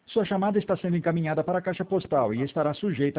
Sua chamada está sendo encaminhada para a caixa postal e estará sujeita